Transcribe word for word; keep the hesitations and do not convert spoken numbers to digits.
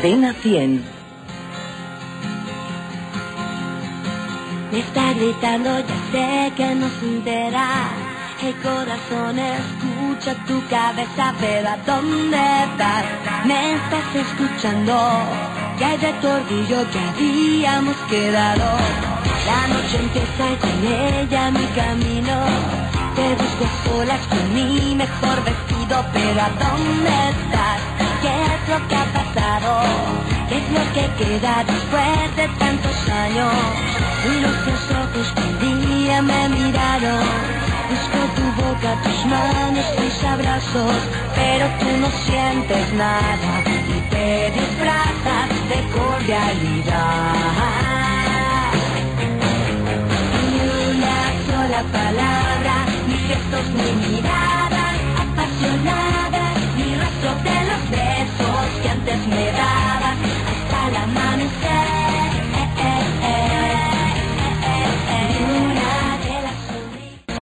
Cadena cien. Me está gritando, ya sé que no se entera. El corazón escucha tu cabeza, pero ¿a dónde vas? Me estás escuchando, que hay de tu orgullo que habíamos quedado. La noche empieza y con ella mi camino. Te busco a solas con mi mejor vestido, pero ¿a dónde estás? ¿Qué es lo que ha pasado? ¿Qué es lo que queda después de tantos años? Los tus ojos que un día me miraron. Busco tu boca, tus manos, tus abrazos, pero tú no sientes nada y te disfrazas de cordialidad. Ni una sola palabra, ni gestos, ni miradas apasionadas.